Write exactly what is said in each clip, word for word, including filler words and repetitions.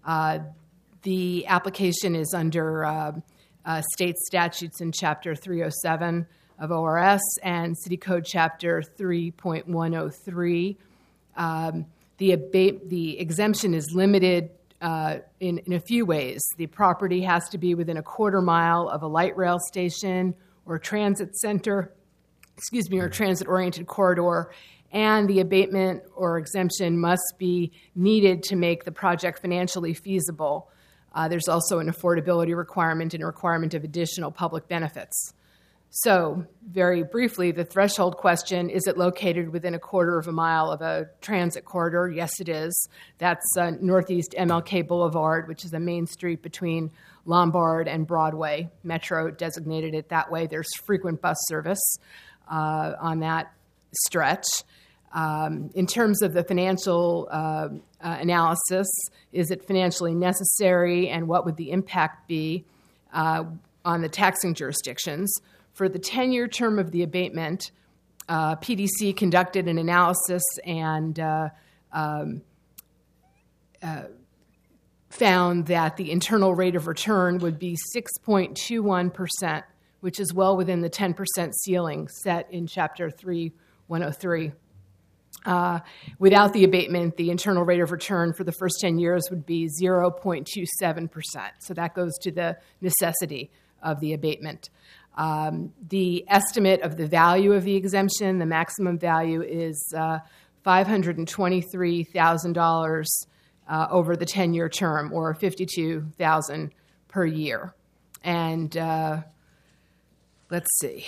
Uh, the application is under uh, uh, state statutes in Chapter three oh seven of O R S and City Code Chapter three point one oh three. Um, the, abate, the exemption is limited uh, in, in a few ways. The property has to be within a quarter mile of a light rail station or transit center, excuse me, or transit-oriented corridor, and the abatement or exemption must be needed to make the project financially feasible. Uh, there's also an affordability requirement and a requirement of additional public benefits. So, very briefly, the threshold question, is it located within a quarter of a mile of a transit corridor? Yes, it is. That's uh, Northeast M L K Boulevard, which is a main street between Lombard and Broadway. Metro designated it that way. There's frequent bus service uh, on that stretch. Um, in terms of the financial uh, uh, analysis, is it financially necessary and what would the impact be uh, on the taxing jurisdictions? For the ten-year term of the abatement, uh, P D C conducted an analysis and uh, um, uh, found that the internal rate of return would be six point two one percent, which is well within the ten percent ceiling set in Chapter three one oh three. Uh, without the abatement, the internal rate of return for the first ten years would be zero point two seven percent. So that goes to the necessity of the abatement. Um, the estimate of the value of the exemption, the maximum value is uh, five hundred twenty-three thousand dollars uh, over the ten-year term, or fifty-two thousand dollars per year. And uh, let's see.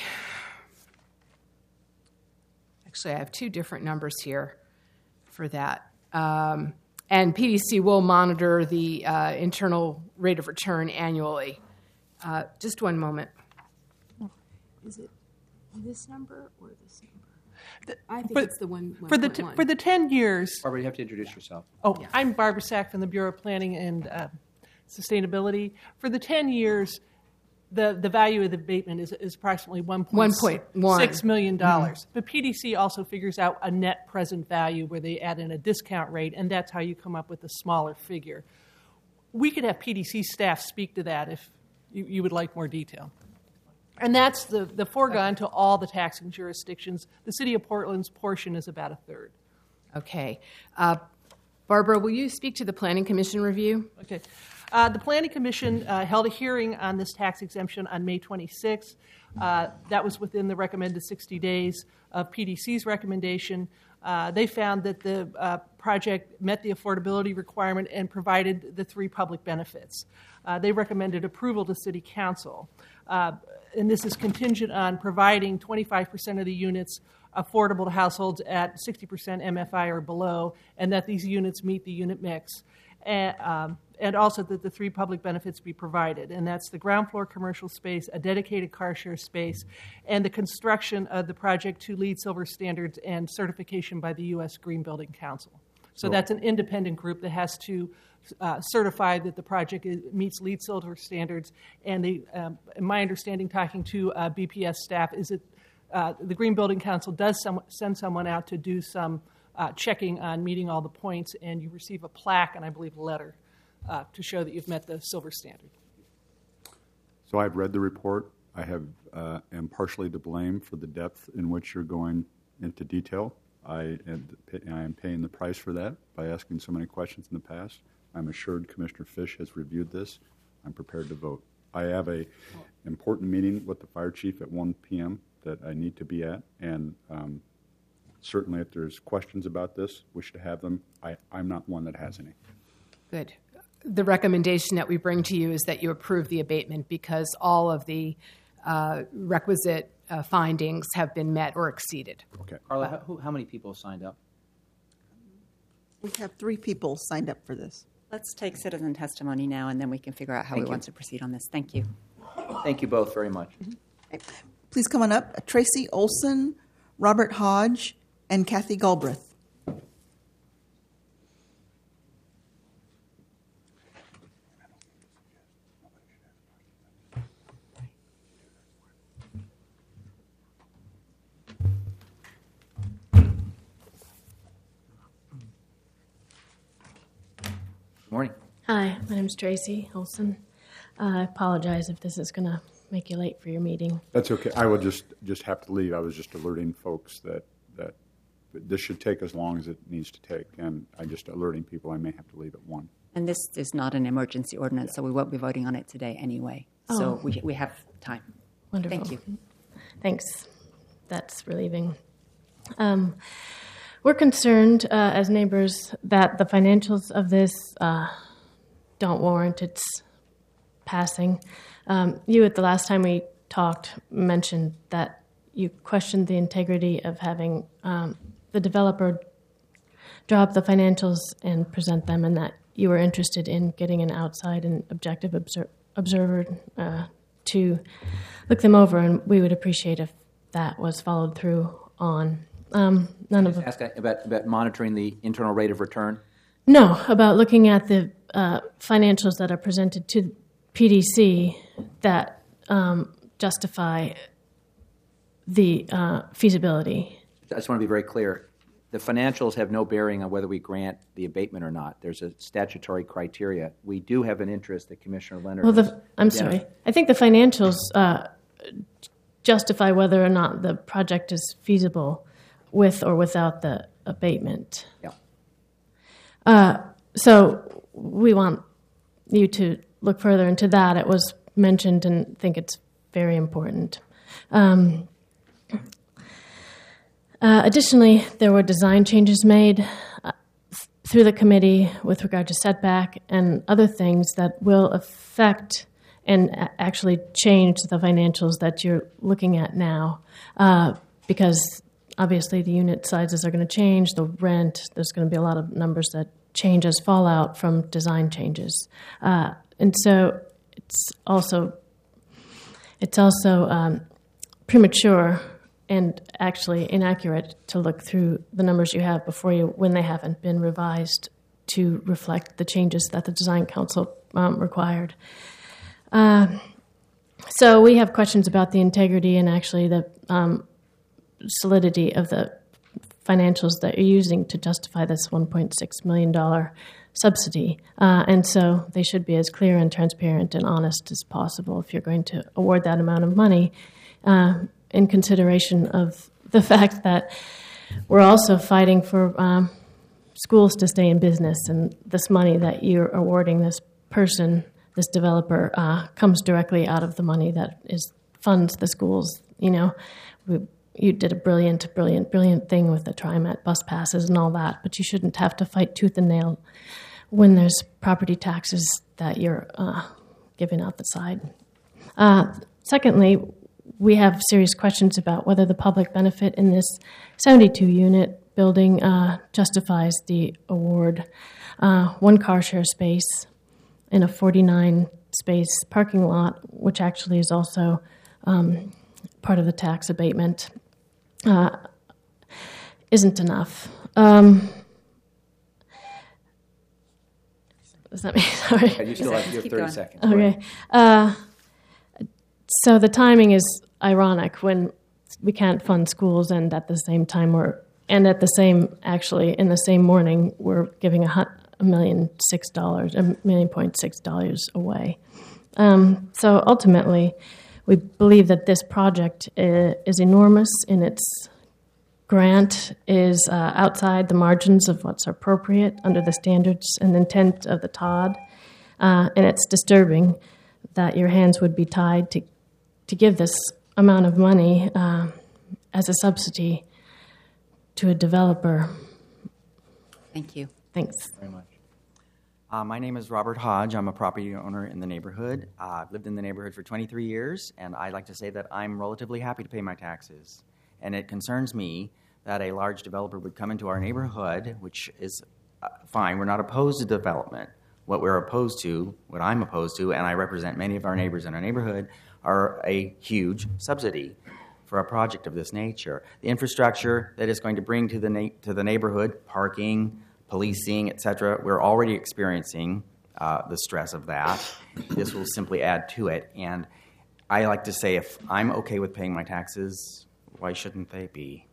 Actually, I have two different numbers here for that. Um, and P D C will monitor the uh, internal rate of return annually. Uh, just one moment. Is it this number or this number? The, I think for, it's the one. For the t- for the ten years. Barbara, you have to introduce yourself. Oh, yeah. I'm Barbara Sack from the Bureau of Planning and uh, Sustainability. For the ten years, the, the value of the abatement is, is approximately one point six million dollars. Mm-hmm. But P D C also figures out a net present value where they add in a discount rate, and that's how you come up with a smaller figure. We could have P D C staff speak to that if you, you would like more detail. And that's the, the foregone to all the taxing jurisdictions. The City of Portland's portion is about a third. Okay. Uh, Barbara, will you speak to the Planning Commission review? Okay. Uh, the Planning Commission uh, held a hearing on this tax exemption on May twenty-sixth. Uh, that was within the recommended sixty days of P D C's recommendation. Uh, they found that the uh, project met the affordability requirement and provided the three public benefits. Uh, they recommended approval to City Council. Uh, and this is contingent on providing twenty-five percent of the units affordable to households at sixty percent M F I or below, and that these units meet the unit mix. And, um, and also that the three public benefits be provided, and that's the ground floor commercial space, a dedicated car share space, and the construction of the project to LEED Silver standards and certification by the U S Green Building Council. So that's an independent group that has to uh, certify that the project is, meets LEED Silver standards. And they, um, in my understanding, talking to uh, B P S staff, is that uh, the Green Building Council does some, send someone out to do some uh, checking on meeting all the points, and you receive a plaque and I believe a letter uh, to show that you've met the silver standard. So I've read the report. I have uh, am partially to blame for the depth in which you're going into detail. I, and I am paying the price for that by asking so many questions in the past. I'm assured Commissioner Fish has reviewed this. I'm prepared to vote. I have a important meeting with the fire chief at one p.m. that I need to be at, and um, certainly if there's questions about this, we should have them. I, I'm not one that has any. Good. The recommendation that we bring to you is that you approve the abatement because all of the uh, requisite uh, findings have been met or exceeded. Okay. Carla, how, who, how many people signed up? We have three people signed up for this. Let's take citizen testimony now, and then we can figure out how Thank we you. want to proceed on this. Thank you. Thank you both very much. Okay. Please come on up. Tracy Olson, Robert Hodge, and Kathy Galbraith. Good morning. Hi, my name's Tracy Olson. Uh, I apologize if this is going to make you late for your meeting. That's okay. I will just, just have to leave. I was just alerting folks that, that this should take as long as it needs to take, and I just alerting people I may have to leave at one. And this is not an emergency ordinance, so we won't be voting on it today anyway. So Oh. we we have time. Wonderful. Thank you. Thanks. That's relieving. Um, we're concerned uh, as neighbors that the financials of this uh, don't warrant its passing. Um, you, at the last time we talked, mentioned that you questioned the integrity of having um, the developer drop the financials and present them, and that you were interested in getting an outside and objective obser- observer uh, to look them over, and we would appreciate if that was followed through on. Um, none of Just ask about, about monitoring the internal rate of return. No, about looking at the uh, financials that are presented to P D C that um, justify the uh, feasibility. I just want to be very clear. The financials have no bearing on whether we grant the abatement or not. There's a statutory criteria. We do have an interest that Commissioner Leonard Well, has the, I'm identified. sorry. I think the financials uh, justify whether or not the project is feasible with or without the abatement. Yeah. Uh, so we want you to look further into that. It was mentioned and think it's very important. Um, uh, additionally, there were design changes made uh, through the committee with regard to setback and other things that will affect and a- actually change the financials that you're looking at now, uh, because obviously the unit sizes are going to change, the rent, there's going to be a lot of numbers that change as fallout from design changes. Uh, and so it's also it's also um, premature and actually inaccurate to look through the numbers you have before you when they haven't been revised to reflect the changes that the Design Council um, required. Uh, so we have questions about the integrity and actually the um, solidity of the financials that you're using to justify this one point six million dollars subsidy. Uh, and so they should be as clear and transparent and honest as possible if you're going to award that amount of money, uh, in consideration of the fact that we're also fighting for um, schools to stay in business, and this money that you're awarding this person, this developer, uh, comes directly out of the money that is funds the schools. You know, we, you did a brilliant, brilliant, brilliant thing with the TriMet bus passes and all that, but you shouldn't have to fight tooth and nail when there's property taxes that you're uh, giving out the side. Uh, secondly, we have serious questions about whether the public benefit in this seventy-two unit building uh, justifies the award. Uh, one car share space in a forty-nine space parking lot, which actually is also um, part of the tax abatement, uh, isn't enough. Um, does that mean, sorry? Okay, you still have, you have Keep thirty going. seconds. Go ahead. Okay. Uh, so the timing is ironic when we can't fund schools, and at the same time we're, and at the same, actually, in the same morning, we're giving a, hun- a million six dollars, a million point six dollars away. Um, so ultimately, we believe that this project is, is enormous in its grant, is uh, outside the margins of what's appropriate under the standards and intent of the T O D, uh, and it's disturbing that your hands would be tied to to give this amount of money uh, as a subsidy to a developer. Thank you. Thanks. Very much. Uh, my name is Robert Hodge. I'm a property owner in the neighborhood. Uh, I've lived in the neighborhood for twenty-three years, and I like to say that I'm relatively happy to pay my taxes. And it concerns me that a large developer would come into our neighborhood, which is uh, fine. We're not opposed to development. What we're opposed to, what I'm opposed to, and I represent many of our neighbors in our neighborhood, are a huge subsidy for a project of this nature. The infrastructure that is going to bring to the na- to the neighborhood, parking, policing, et cetera, we're already experiencing uh, the stress of that. This will simply add to it. And I like to say, if I'm okay with paying my taxes, why shouldn't they be?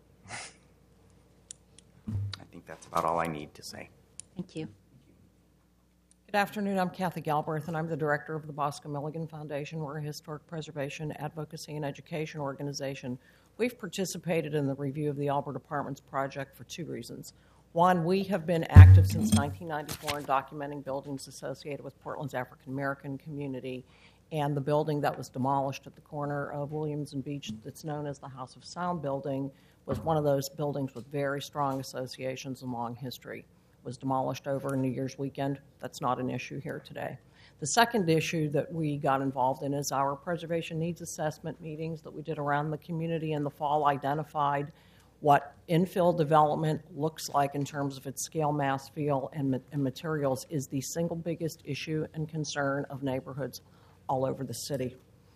I think that's about all I need to say. Thank you. Good afternoon. I'm Kathy Galbraith, and I'm the director of the Bosco Milligan Foundation. We're a historic preservation, advocacy, and education organization. We've participated in the review of the Albert Apartments project for two reasons. One, we have been active since nineteen ninety-four in documenting buildings associated with Portland's African American community, and the building that was demolished at the corner of Williams and Beach that's known as the House of Sound building was one of those buildings with very strong associations and long history. Was demolished over New Year's weekend. That's not an issue here today. The second issue that we got involved in is our preservation needs assessment meetings that we did around the community in the fall identified what infill development looks like in terms of its scale, mass, feel, and, ma- and materials is the single biggest issue and concern of neighborhoods all over the city.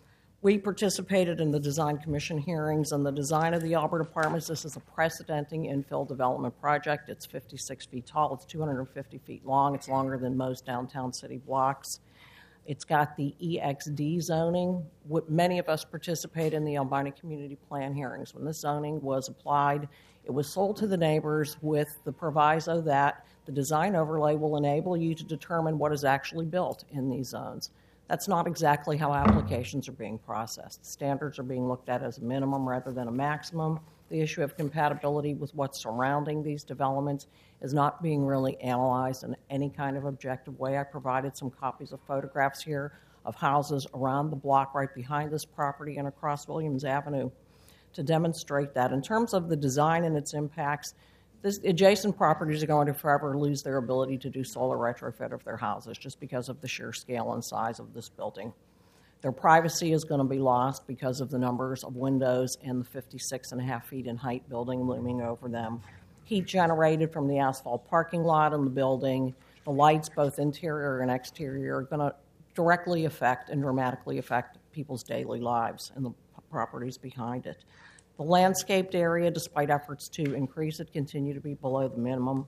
We participated in the Design Commission hearings on the design of the Albert Apartments. This is a precedenting infill development project. It's fifty-six feet tall. It's two hundred fifty feet long. It's longer than most downtown city blocks. It's got the E X D zoning. Many of us participate in the Albina Community Plan hearings. When this zoning was applied, it was sold to the neighbors with the proviso that the design overlay will enable you to determine what is actually built in these zones. That's not exactly how applications are being processed. Standards are being looked at as a minimum rather than a maximum. The issue of compatibility with what's surrounding these developments is not being really analyzed in any kind of objective way. I provided some copies of photographs here of houses around the block right behind this property and across Williams Avenue to demonstrate that. In terms of the design and its impacts, this adjacent properties are going to forever lose their ability to do solar retrofit of their houses just because of the sheer scale and size of this building. Their privacy is going to be lost because of the numbers of windows and the fifty-six and a half feet in height building looming over them. Heat generated from the asphalt parking lot in the building, the lights, both interior and exterior, are going to directly affect and dramatically affect people's daily lives and the properties behind it. The landscaped area, despite efforts to increase it, continue to be below the minimum.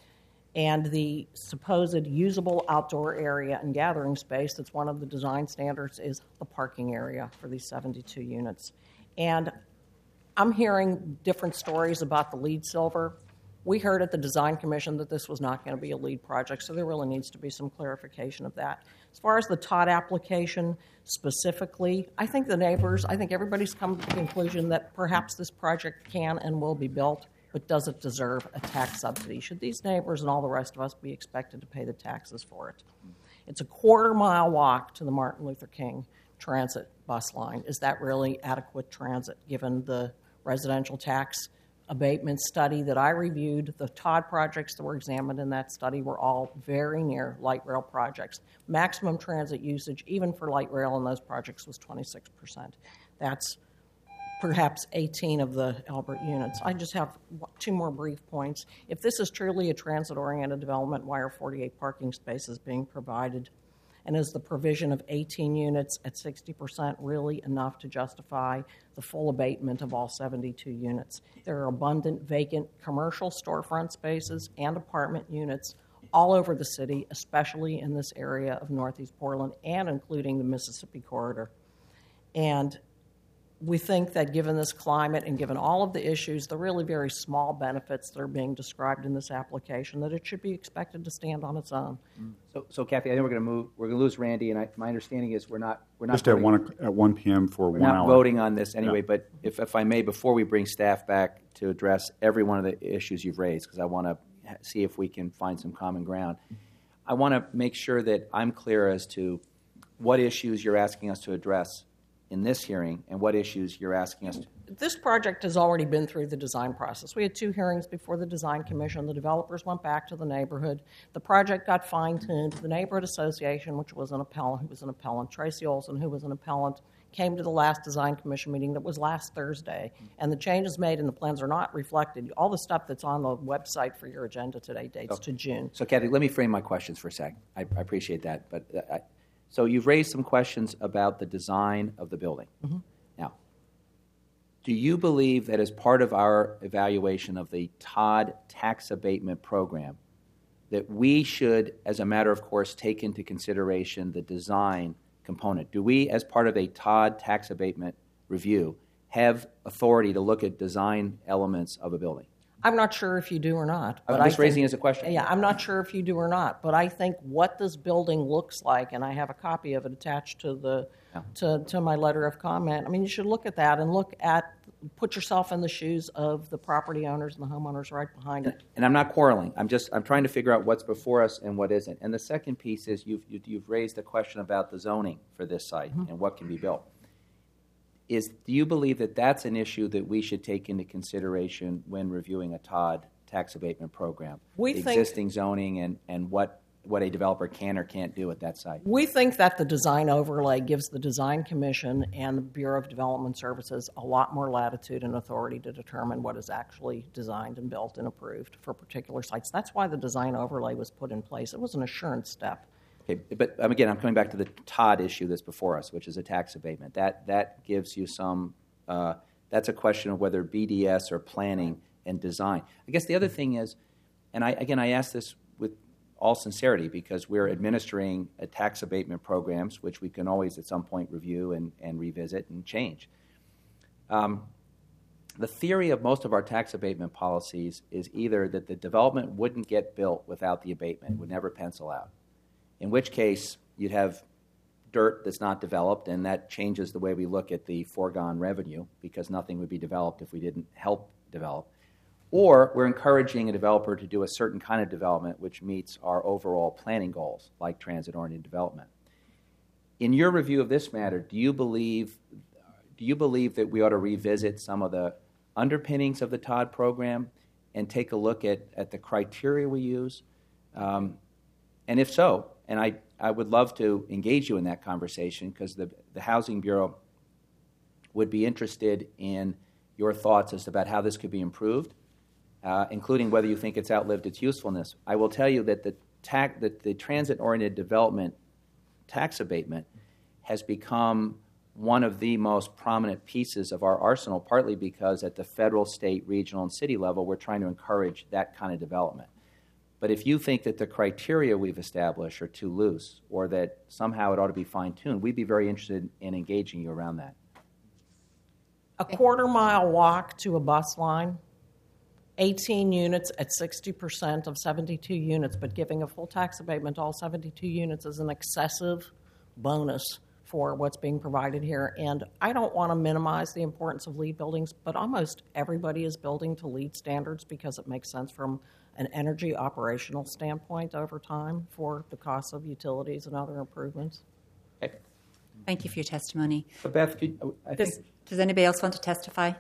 And the supposed usable outdoor area and gathering space that's one of the design standards is the parking area for these seventy-two units. And I'm hearing different stories about the LEED silver. We heard at the Design Commission that this was not going to be a LEED project, so there really needs to be some clarification of that. As far as the Todd application specifically, I think the neighbors, I think everybody's come to the conclusion that perhaps this project can and will be built, but does it deserve a tax subsidy? Should these neighbors and all the rest of us be expected to pay the taxes for it? It's a quarter mile walk to the Martin Luther King transit bus line. Is that really adequate transit given the residential tax abatement study that I reviewed? The Todd projects that were examined in that study were all very near light rail projects. Maximum transit usage, even for light rail in those projects, was twenty-six percent. That's perhaps eighteen of the Albert units. I just have two more brief points. If this is truly a transit-oriented development, why are forty-eight parking spaces being provided? And is the provision of eighteen units at sixty percent really enough to justify the full abatement of all seventy-two units? There are abundant vacant commercial storefront spaces and apartment units all over the city, especially in this area of Northeast Portland and including the Mississippi corridor. And we think that given this climate and given all of the issues, the really very small benefits that are being described in this application, that it should be expected to stand on its own. So, so Kathy, I think we're going to move. We're going to lose Randy, and I, my understanding is we're not. We're not Just at voting, one at one p.m. for we're one not hour. voting on this anyway. Yeah. But if, if I may, before we bring staff back to address every one of the issues you've raised, because I want to see if we can find some common ground, I want to make sure that I'm clear as to what issues you're asking us to address in this hearing and what issues you're asking us to. This project has already been through the design process. We had two hearings before the Design Commission. The developers went back to the neighborhood. The project got fine-tuned. The Neighborhood Association, which was an appellant, who was an appellant, Tracy Olson, who was an appellant, came to the last Design Commission meeting that was last Thursday. And the changes made in the plans are not reflected. All the stuff that's on the website for your agenda today dates Okay. to June. So, Kathy, let me frame my questions for a second. I, I appreciate that. But uh, I, so you've raised some questions about the design of the building. Mm-hmm. Now, do you believe that as part of our evaluation of the Todd tax abatement program, that we should, as a matter of course, take into consideration the design component? Do we, as part of a Todd tax abatement review, have authority to look at design elements of a building? I'm not sure if you do or not. I'm but just I raising think, it as a question. Yeah, I'm not sure if you do or not, but I think what this building looks like, and I have a copy of it attached to the Yeah. to, to my letter of comment. I mean, you should look at that and look at, put yourself in the shoes of the property owners and the homeowners right behind it. And I'm not quarreling. I'm just I'm trying to figure out what's before us and what isn't. And the second piece is you've you, you've raised the question about the zoning for this site Mm-hmm. and what can be built. Is do you believe that that's an issue that we should take into consideration when reviewing a T O D tax abatement program? We the think- existing zoning and, and what what a developer can or can't do at that site. We think that the design overlay gives the Design Commission and the Bureau of Development Services a lot more latitude and authority to determine what is actually designed and built and approved for particular sites. That's why the design overlay was put in place. It was an assurance step. Okay, but um, again, I'm coming back to the T O D issue that's before us, which is a tax abatement. That that gives you some. Uh, that's a question of whether B D S or planning and design. I guess the other thing is, and I again I ask this with all sincerity because we're administering a tax abatement programs, which we can always at some point review and, and revisit and change. Um, the theory of most of our tax abatement policies is either that the development wouldn't get built without the abatement, would never pencil out. In which case, you'd have dirt that's not developed, and that changes the way we look at the foregone revenue because nothing would be developed if we didn't help develop. Or we're encouraging a developer to do a certain kind of development which meets our overall planning goals, like transit-oriented development. In your review of this matter, do you believe do you believe that we ought to revisit some of the underpinnings of the T O D program and take a look at, at the criteria we use? Um, and if so, and I, I would love to engage you in that conversation because the, the Housing Bureau would be interested in your thoughts as to about how this could be improved, uh, including whether you think it's outlived its usefulness. I will tell you that the, tax, that the transit-oriented development tax abatement has become one of the most prominent pieces of our arsenal, partly because at the federal, state, regional, and city level, we're trying to encourage that kind of development. But if you think that the criteria we've established are too loose or that somehow it ought to be fine-tuned, we'd be very interested in engaging you around that. A quarter mile walk to a bus line, eighteen units at sixty percent of seventy-two units, but giving a full tax abatement to all seventy-two units is an excessive bonus for what's being provided here. And I don't want to minimize the importance of LEED buildings, but almost everybody is building to LEED standards because it makes sense from an energy operational standpoint over time for the cost of utilities and other improvements. Okay. Thank you for your testimony. But Beth, could, I think, Does, does anybody else want to testify?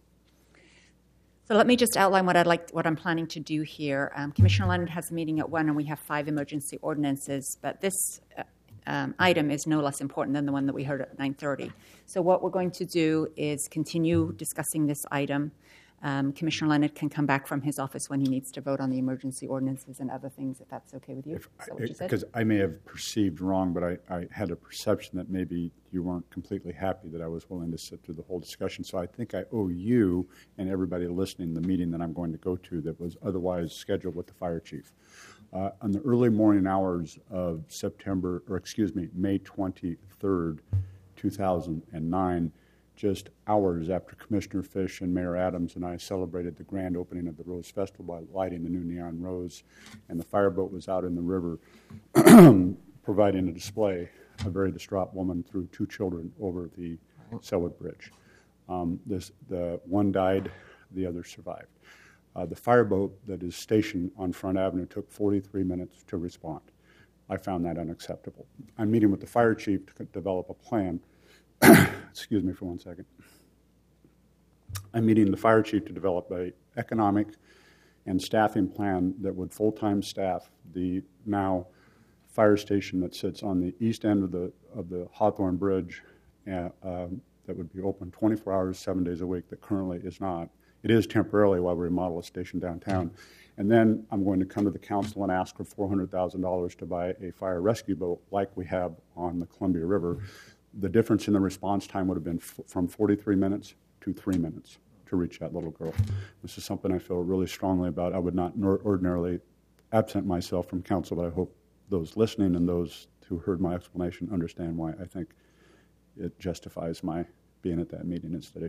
So let me just outline what I'd like, what I'm planning to do here. Um, Commissioner Leonard has a meeting at one, and we have five emergency ordinances. But this uh, um, item is no less important than the one that we heard at nine thirty. So what we're going to do is continue discussing this item. Um, Commissioner Leonard can come back from his office when he needs to vote on the emergency ordinances and other things, if that's okay with you. Is that what you said? Because I may have perceived wrong, but I, I had a perception that maybe you weren't completely happy that I was willing to sit through the whole discussion. So I think I owe you and everybody listening the meeting that I'm going to go to that was otherwise scheduled with the fire chief. Uh, on the early morning hours of September, or excuse me, May twenty-third, two thousand nine, just hours after Commissioner Fish and Mayor Adams and I celebrated the grand opening of the Rose Festival by lighting the new neon rose, and the fireboat was out in the river providing a display, a very distraught woman threw two children over the Selwood Bridge. Um, this, the one died, the other survived. Uh, the fireboat that is stationed on Front Avenue took forty-three minutes to respond. I found that unacceptable. I'm meeting with the fire chief to develop a plan. Excuse me for one second. I'm meeting the fire chief to develop an economic and staffing plan that would full-time staff the now fire station that sits on the east end of the of the Hawthorne Bridge uh, um, that would be open twenty-four hours, seven days a week, that currently is not. It is temporarily while we remodel a station downtown. And then I'm going to come to the council and ask for four hundred thousand dollars to buy a fire rescue boat like we have on the Columbia River. The difference in the response time would have been f- from forty-three minutes to three minutes to reach that little girl. This is something I feel really strongly about. I would not nor- ordinarily absent myself from council, but I hope those listening and those who heard my explanation understand why I think it justifies my being at that meeting instead of here.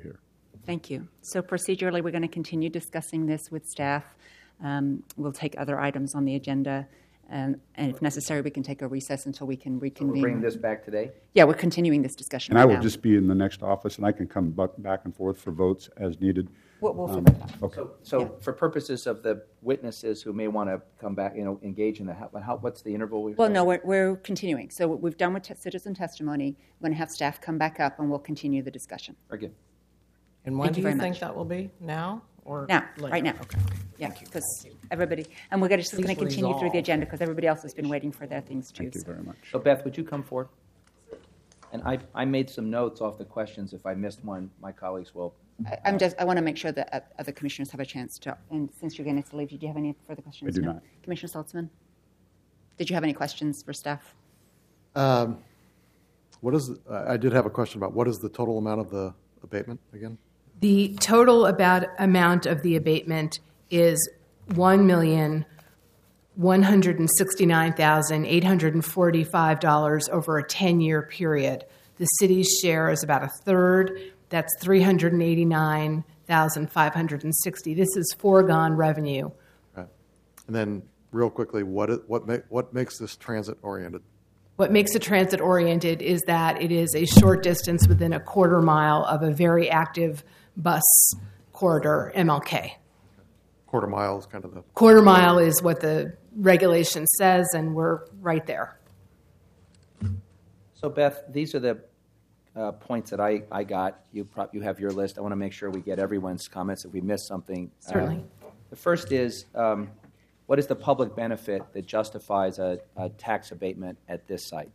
Thank you. So procedurally, we're going to continue discussing this with staff. Um, we'll take other items on the agenda, um, and if necessary, we can take a recess until we can So reconvene. we're bringing this back today? Yeah, we're continuing this discussion And I right will now. just be in the next office, and I can come bu- back and forth for votes as needed. We'll, we'll Um, figure it out. Okay. So, so for purposes of the witnesses who may want to come back, you know, engage in the, how, how- what's the interval? we've Well, got? no, we're, we're continuing. So we've done with te- citizen testimony. We're going to have staff come back up, and we'll continue the discussion. Very good. And when Thank do you you very think much. that will be? Now or Now, later? right now. Okay. Yeah, because everybody, and we're gonna- just going to Please continue through resolve. the agenda because everybody else has been waiting for their things too. Thank you so. very much. So Beth, would you come forward? And I, I made some notes off the questions. If I missed one, my colleagues will. I, I'm just, I want to make sure that uh, other commissioners have a chance to, and since you're going to leave, do you have any further questions? I do No? not. Commissioner Saltzman? Did you have any questions for staff? Um, What is, I did have a question about what is the total amount of the abatement again? The total about amount of the abatement is one million one hundred sixty-nine thousand eight hundred forty-five dollars over a ten-year period. The city's share is about a third. That's three hundred eighty-nine thousand five hundred sixty dollars. This is foregone revenue. Right. And then, real quickly, what it, what ma- what makes this transit oriented? What makes it transit-oriented is that it is a short distance within a quarter mile of a very active bus corridor, M L K. Quarter mile is kind of the. Quarter mile is what the regulation says, and we're right there. So Beth, these are the uh, points that I, I got. You pro- you have your list. I want to make sure we get everyone's comments if we miss something. Certainly. Uh, the first is, um, what is the public benefit that justifies a, a tax abatement at this site?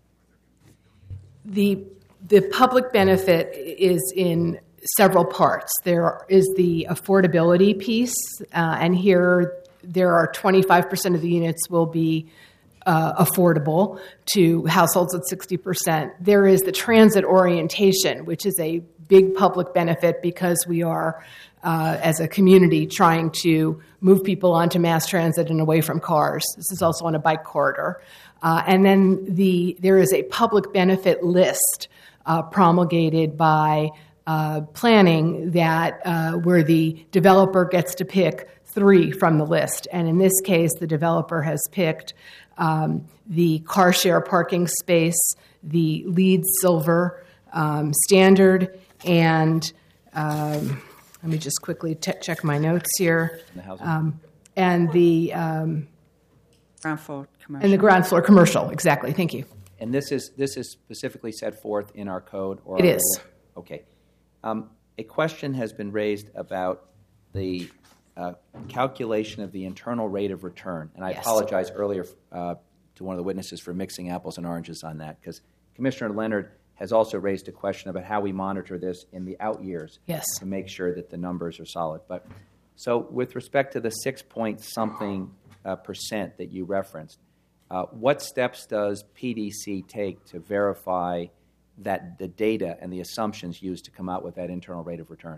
The the public benefit is in several parts. There is the affordability piece, uh, and here there are twenty-five percent of the units will be uh, affordable to households at sixty percent. There is the transit orientation, which is a big public benefit because we are, uh, as a community, trying to move people onto mass transit and away from cars. This is also on a bike corridor. Uh, and then the there is a public benefit list uh, promulgated by uh, planning that uh, where the developer gets to pick three from the list. And in this case, the developer has picked um, the car share parking space, the LEED Silver um, standard, and um, let me just quickly t- check my notes here. The housing? Um, and the um, Ground floor commercial. and the ground floor commercial, exactly. Thank you. And this is this is specifically set forth in our code, or It our- is. Okay. Um, a question has been raised about the uh, calculation of the internal rate of return, and I Yes. apologize earlier uh, to one of the witnesses for mixing apples and oranges on that, because Commissioner Leonard has also raised a question about how we monitor this in the out years Yes. to make sure that the numbers are solid. But so, with respect to the six point something uh, percent that you referenced, uh, what steps does P D C take to verify that the data and the assumptions used to come out with that internal rate of return?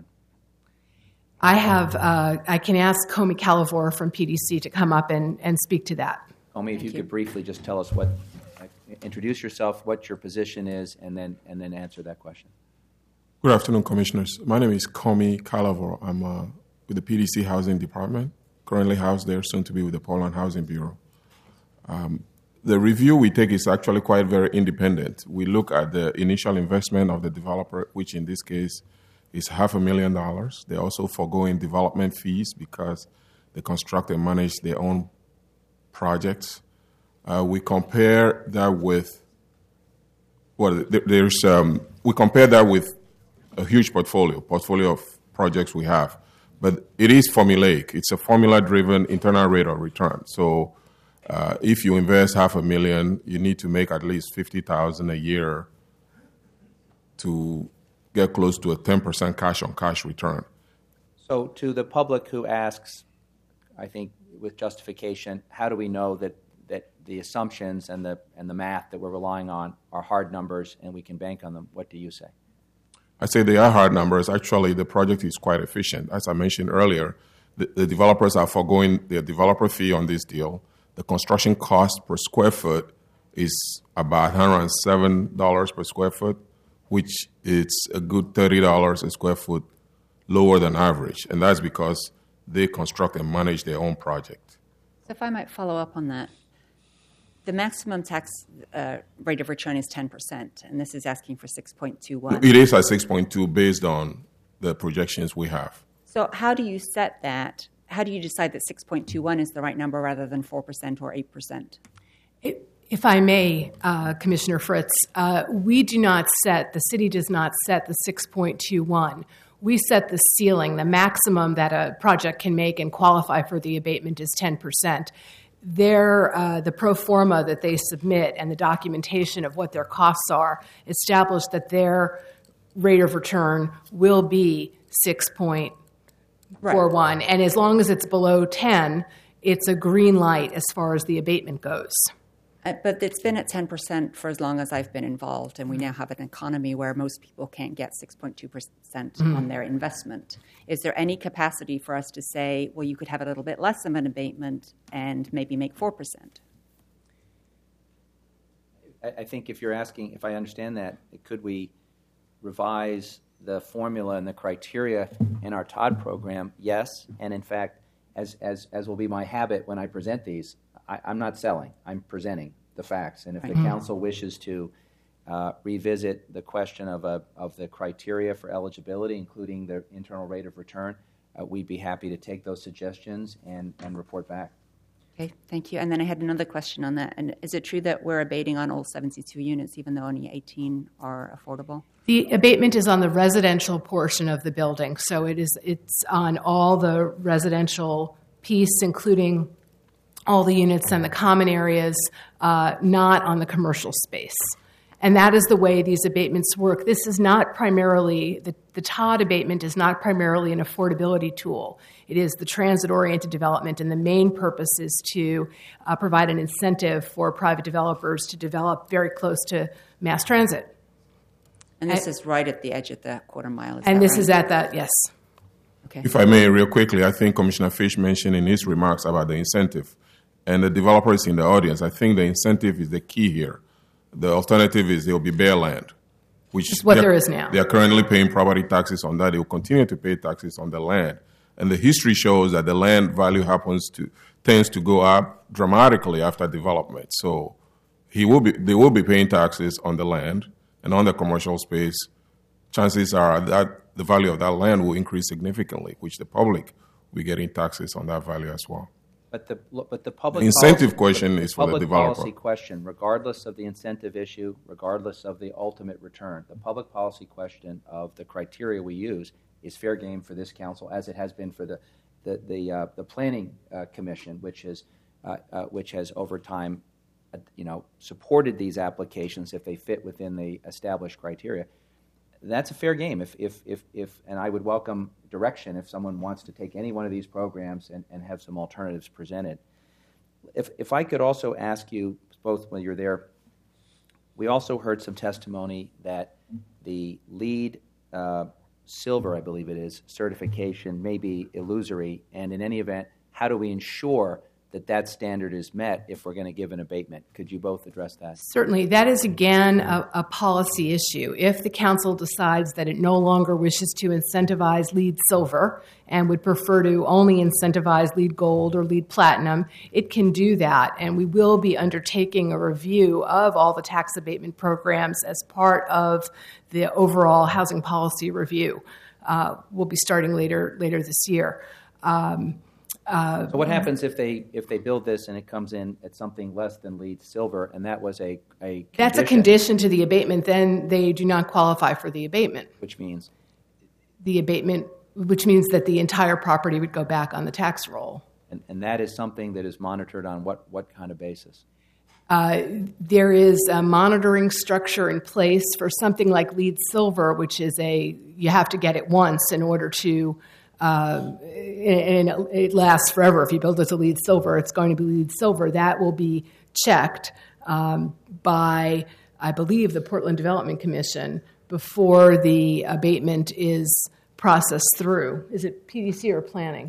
I have. Uh, I can ask Comey Calavor from P D C to come up and, and speak to that. Comey, if you, you. could briefly just tell us what, uh, introduce yourself, what your position is, and then and then answer that question. Good afternoon, Commissioners. My name is Comey Calavor. I'm uh, with the P D C Housing Department, currently housed there, soon to be with the Portland Housing Bureau. Um, the review we take is actually quite very independent. We look at the initial investment of the developer, which in this case is half a million dollars. They're also foregoing development fees because they construct and manage their own projects. Uh, we compare that with, well, there's, um, we compare that with a huge portfolio, portfolio of projects we have. But it is formulaic. It's a formula-driven internal rate of return. So uh, if you invest half a million, you need to make at least fifty thousand dollars a year to get close to a ten percent cash-on-cash return. So, to the public who asks, I think with justification, how do we know that, that the assumptions and the and the math that we're relying on are hard numbers and we can bank on them? What do you say? I say they are hard numbers. Actually, the project is quite efficient. As I mentioned earlier, the, the developers are foregoing their developer fee on this deal. The construction cost per square foot is about one hundred seven dollars per square foot, which is a good thirty dollars a square foot lower than average, and that's because they construct and manage their own project. So if I might follow up on that. The maximum tax uh, rate of return is ten percent, and this is asking for six point two one. It is at six point two based on the projections we have. So how do you set that? How do you decide that six point two one is the right number rather than four percent or eight percent? If I may, uh, Commissioner Fritz, uh, we do not set, the city does not set the six point two one. We set the ceiling, the maximum that a project can make and qualify for the abatement is ten percent. Their, uh, the pro forma that they submit and the documentation of what their costs are establish that their rate of return will be six point four one. Right. And as long as it's below ten, it's a green light as far as the abatement goes. Uh, but it's been at ten percent for as long as I've been involved, and we now have an economy where most people can't get six point two percent mm. on their investment. Is there any capacity for us to say, well, you could have a little bit less of an abatement and maybe make four percent? I, I think if you're asking, if I understand that, could we revise the formula and the criteria in our Todd program? Yes, and in fact, as, as, as will be my habit when I present these, I, I'm not selling. I'm presenting the facts. And if the mm-hmm. council wishes to uh, revisit the question of a, of the criteria for eligibility, including the internal rate of return, uh, we'd be happy to take those suggestions and, and report back. Okay, thank you. And then I had another question on that. And is it true that we're abating on all seventy-two units, even though only eighteen are affordable? The abatement is on the residential portion of the building, so it is it's on all the residential piece, including all the units and the common areas, uh, not on the commercial space. And that is the way these abatements work. This is not primarily, the, the Todd abatement is not primarily an affordability tool. It is the transit-oriented development, and the main purpose is to uh, provide an incentive for private developers to develop very close to mass transit. And this and, is right at the edge of the quarter mile, is And that this right? is at that, yes. Okay. If I may, real quickly, I think Commissioner Fish mentioned in his remarks about the incentive. And the developers in the audience, I think the incentive is the key here. The alternative is there will be bare land, which is what there is now. They are currently paying property taxes on that. They will continue to pay taxes on the land. And the history shows that the land value happens to tends to go up dramatically after development. So he will be, they will be paying taxes on the land and on the commercial space. Chances are that the value of that land will increase significantly, which the public will be getting taxes on that value as well. But the but the public the incentive policy, question the is for the developer. Public policy question, regardless of the incentive issue, regardless of the ultimate return, the public policy question of the criteria we use is fair game for this council, as it has been for the the the, uh, the planning uh, commission, which is uh, uh, which has over time, uh, you know, supported these applications if they fit within the established criteria. That's a fair game. If, if, if, if, and I would welcome direction if someone wants to take any one of these programs and, and have some alternatives presented. If, if I could also ask you, both when you're there, we also heard some testimony that the LEED uh, Silver, I believe it is, certification may be illusory, and in any event, how do we ensure that that standard is met if we're going to give an abatement? Could you both address that? Certainly. That is, again, a, a policy issue. If the council decides that it no longer wishes to incentivize LEED Silver and would prefer to only incentivize LEED Gold or LEED Platinum, it can do that. And we will be undertaking a review of all the tax abatement programs as part of the overall housing policy review. Uh, we'll be starting later later this year. Um, Uh, so what happens if they if they build this and it comes in at something less than LEED Silver, and that was a, a condition? That's a condition to the abatement, then they do not qualify for the abatement. Which means? The abatement, which means that the entire property would go back on the tax roll. And, and that is something that is monitored on what, what kind of basis? Uh, there is a monitoring structure in place for something like LEED Silver, which is a, you have to get it once in order to Uh, and it lasts forever. If you build it to LEED Silver, it's going to be LEED Silver. That will be checked um, by, I believe, the Portland Development Commission before the abatement is processed through. Is it P D C or planning?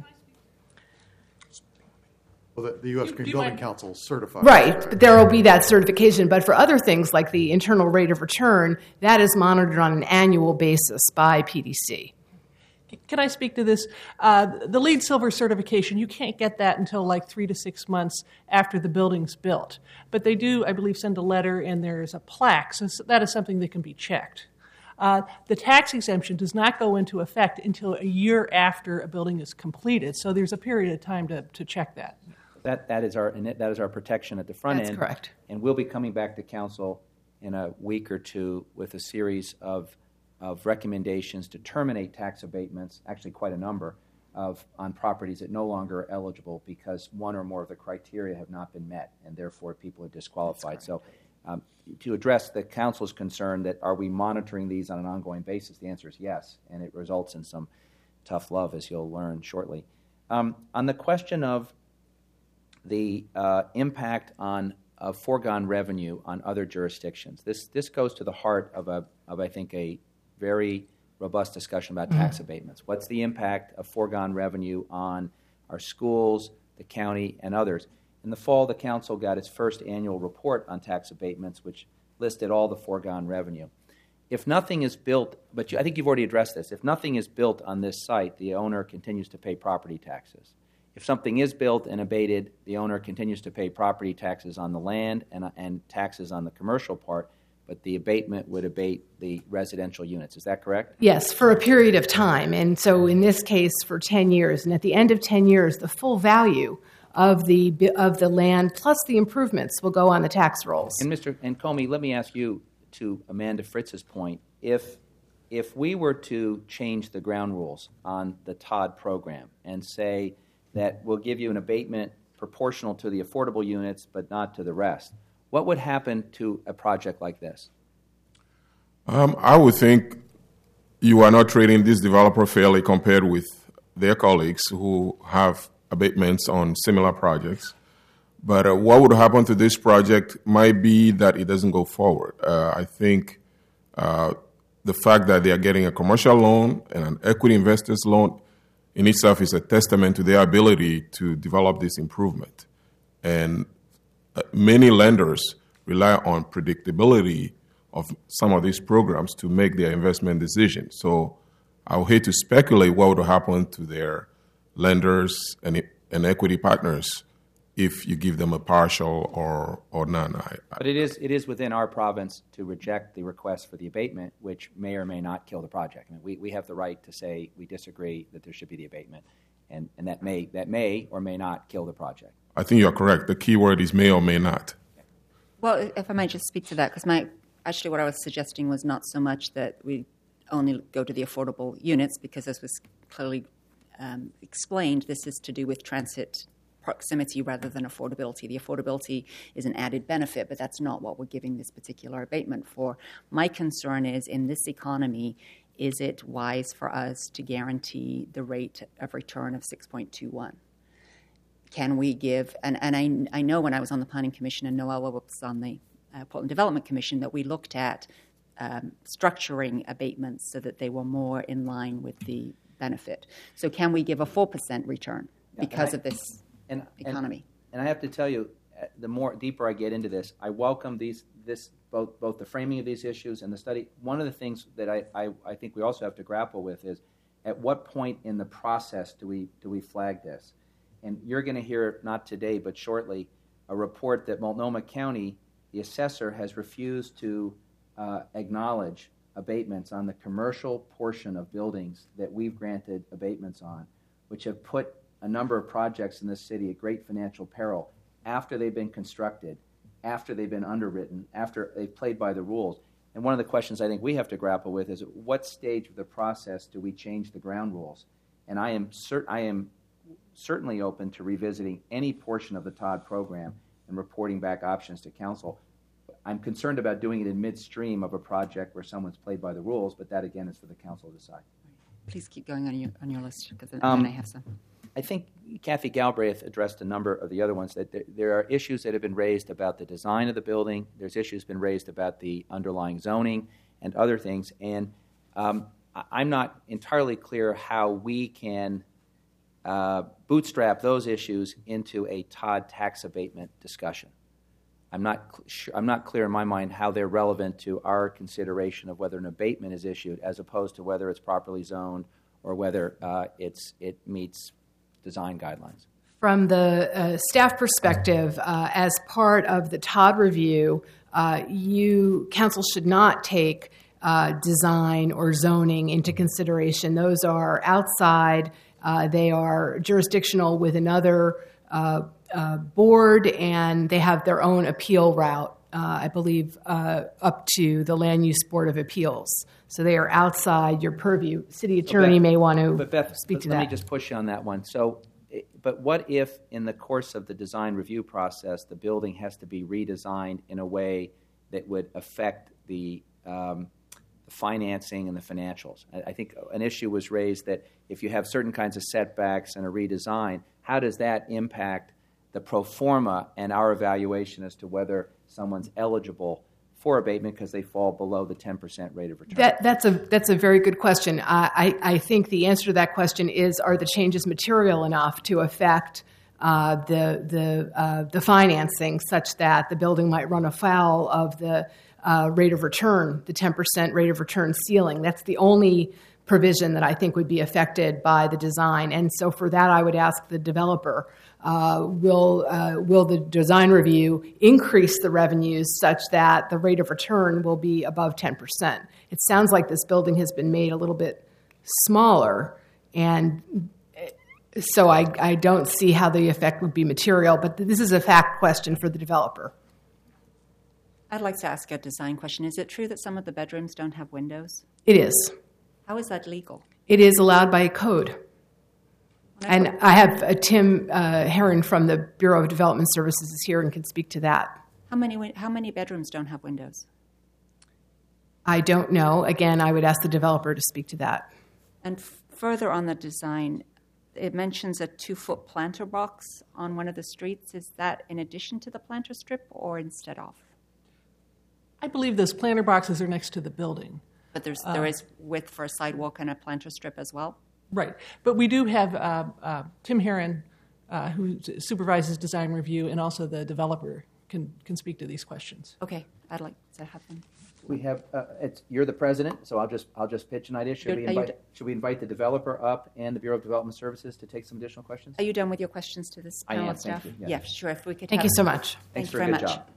Well, the, the U S Green Building Council certifies. Right, but there will be that certification. But for other things like the internal rate of return, that is monitored on an annual basis by P D C. Can I speak to this? Uh, the LEED Silver certification, you can't get that until like three to six months after the building's built. But they do, I believe, send a letter and there's a plaque, so that is something that can be checked. Uh, the tax exemption does not go into effect until a year after a building is completed, so there's a period of time to, to check that. That, that, is our, and that is our protection at the front That's end. That's correct. And we'll be coming back to council in a week or two with a series of of recommendations to terminate tax abatements, actually quite a number, of on properties that no longer are eligible because one or more of the criteria have not been met, and therefore people are disqualified. So um, to address the council's concern that are we monitoring these on an ongoing basis, the answer is yes, and it results in some tough love, as you'll learn shortly. Um, on the question of the uh, impact on of foregone revenue on other jurisdictions, this this goes to the heart of a of I think a very robust discussion about tax mm-hmm. abatements. What's the impact of foregone revenue on our schools, the county, and others? In the fall, the council got its first annual report on tax abatements, which listed all the foregone revenue. If nothing is built, but you, I think you've already addressed this, if nothing is built on this site, the owner continues to pay property taxes. If something is built and abated, the owner continues to pay property taxes on the land and, and taxes on the commercial part, but the abatement would abate the residential units. Is that correct? Yes, for a period of time. And so in this case, for ten years. And at the end of ten years, the full value of the of the land plus the improvements will go on the tax rolls. And Mister and Comey, let me ask you, to Amanda Fritz's point, if if we were to change the ground rules on the Todd program and say that we'll give you an abatement proportional to the affordable units but not to the rest, what would happen to a project like this? Um, I would think you are not treating this developer fairly compared with their colleagues who have abatements on similar projects. But uh, what would happen to this project might be that it doesn't go forward. Uh, I think uh, the fact that they are getting a commercial loan and an equity investor's loan in itself is a testament to their ability to develop this improvement. And many lenders rely on predictability of some of these programs to make their investment decisions. So I would hate to speculate what would happen to their lenders and, and equity partners if you give them a partial or, or none. I, but it is it is within our province to reject the request for the abatement, which may or may not kill the project. I mean, we, we have the right to say we disagree that there should be the abatement, and, and that may that may or may not kill the project. I think you're correct. The key word is may or may not. Well, if I might just speak to that, because my actually what I was suggesting was not so much that we only go to the affordable units, because as was clearly um, explained, this is to do with transit proximity rather than affordability. The affordability is an added benefit, but that's not what we're giving this particular abatement for. My concern is, in this economy, is it wise for us to guarantee the rate of return of six point two one? Can we give, and, and I, I know when I was on the Planning Commission and Noel was on the uh, Portland Development Commission that we looked at um, structuring abatements so that they were more in line with the benefit. So can we give a four percent return because I, of this and, economy? And, and I have to tell you, the more deeper I get into this, I welcome these this both both the framing of these issues and the study. One of the things that I, I, I think we also have to grapple with is at what point in the process do we do we flag this? And you're going to hear, not today but shortly, a report that Multnomah County, the assessor, has refused to uh, acknowledge abatements on the commercial portion of buildings that we've granted abatements on, which have put a number of projects in this city at great financial peril after they've been constructed, after they've been underwritten, after they've played by the rules. And one of the questions I think we have to grapple with is at what stage of the process do we change the ground rules? And I am cert- I am certainly open to revisiting any portion of the Todd program and reporting back options to council. I'm concerned about doing it in midstream of a project where someone's played by the rules, but that again is for the council to decide. Please keep going on your on your list, because then um, I have some. I think Kathy Galbraith addressed a number of the other ones. That there, there are issues that have been raised about the design of the building. There's issues been raised about the underlying zoning and other things. And um, I'm not entirely clear how we can uh, bootstrap those issues into a Todd tax abatement discussion. I'm not cl- sure, I'm not clear in my mind how they're relevant to our consideration of whether an abatement is issued as opposed to whether it's properly zoned or whether uh, it's it meets design guidelines. From the uh, staff perspective, uh, as part of the Todd review, uh, you council should not take uh, design or zoning into consideration. Those are outside. Uh, they are jurisdictional with another uh, uh, board, and they have their own appeal route, uh, I believe, uh, up to the Land Use Board of Appeals. So they are outside your purview. City attorney Beth, may want to but Beth, speak let, to let that. me just push you on that one. So, but what if in the course of the design review process, the building has to be redesigned in a way that would affect the um, the financing and the financials? I, I think an issue was raised that if you have certain kinds of setbacks and a redesign, how does that impact the pro forma and our evaluation as to whether someone's eligible for abatement because they fall below the ten percent rate of return? That, that's a that's a very good question. I, I, I think the answer to that question is: are the changes material enough to affect uh, the the uh, the financing, such that the building might run afoul of the uh, rate of return, the ten percent rate of return ceiling? That's the only provision that I think would be affected by the design. And so, for that, I would ask the developer. Uh, will uh, will the design review increase the revenues such that the rate of return will be above ten percent? It sounds like this building has been made a little bit smaller, and so I, I don't see how the effect would be material, but this is a fact question for the developer. I'd like to ask a design question. Is it true that some of the bedrooms don't have windows? It is. How is that legal? It is allowed by code. And I have uh, Tim uh, Herron from the Bureau of Development Services is here and can speak to that. How many win- how many bedrooms don't have windows? I don't know. Again, I would ask the developer to speak to that. And f- further on the design, it mentions a two-foot planter box on one of the streets. Is that in addition to the planter strip or instead of? I believe those planter boxes are next to the building. But there's Uh, there is width for a sidewalk and a planter strip as well? Right. But we do have uh, uh, Tim Herron, uh, who supervises design review, and also the developer can, can speak to these questions. Okay, I'd like to have them. We have. Uh, it's you're the president, so I'll just I'll just pitch an idea. Should You're- we are you invite Should we invite the developer up and the Bureau of Development Services to take some additional questions? Are you done with your questions to this I panel am, of thank staff? you, yes. Yeah, sure. If we could Thank have- you so much. Thanks Thank for you a very good much. job.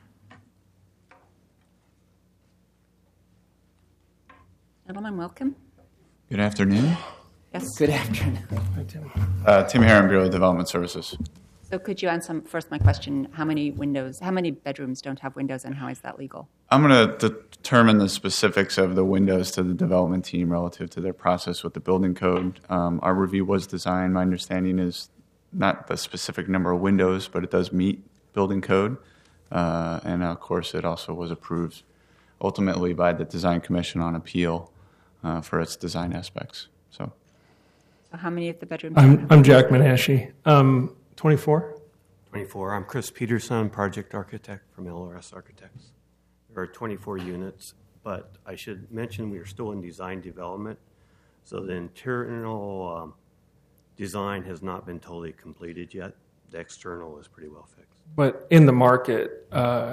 Gentlemen, welcome. Good afternoon. Yes. Good afternoon. Uh, Tim Herron, Bureau of Development Services. So could you answer first my question, how many windows, how many bedrooms don't have windows and how is that legal? I'm going to determine the specifics of the windows to the development team relative to their process with the building code. Um, our review was designed, my understanding is not the specific number of windows, but it does meet building code. Uh, and of course, it also was approved ultimately by the Design Commission on Appeal uh, for its design aspects. So, So how many of the bedrooms? don't I'm, have I'm windows? Jack Menashe. Um, twenty-four? twenty-four. I'm Chris Peterson, project architect from L R S Architects. There are twenty-four units, but I should mention we are still in design development, so the internal um, design has not been totally completed yet. The external is pretty well fixed. But in the market, uh,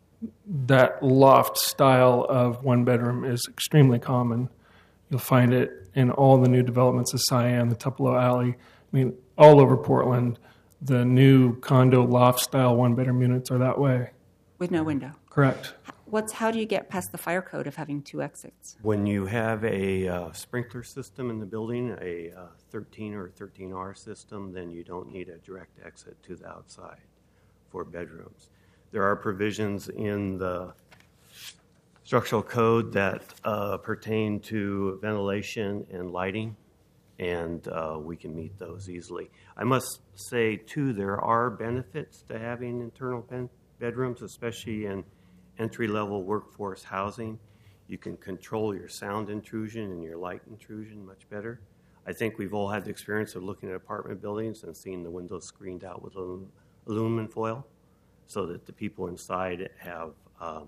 that loft style of one bedroom is extremely common. You'll find it in all the new developments of Cyan, the Tupelo Alley. I mean, all over Portland, the new condo loft style one bedroom units are that way. With no window? Correct. What's, how do you get past the fire code of having two exits? When you have a uh, sprinkler system in the building, a uh, thirteen or thirteen R system, then you don't need a direct exit to the outside for bedrooms. There are provisions in the structural code that uh, pertain to ventilation and lighting, and uh, we can meet those easily. I must say, too, there are benefits to having internal ben- bedrooms, especially in entry-level workforce housing. You can control your sound intrusion and your light intrusion much better. I think we've all had the experience of looking at apartment buildings and seeing the windows screened out with alum- aluminum foil so that the people inside have um,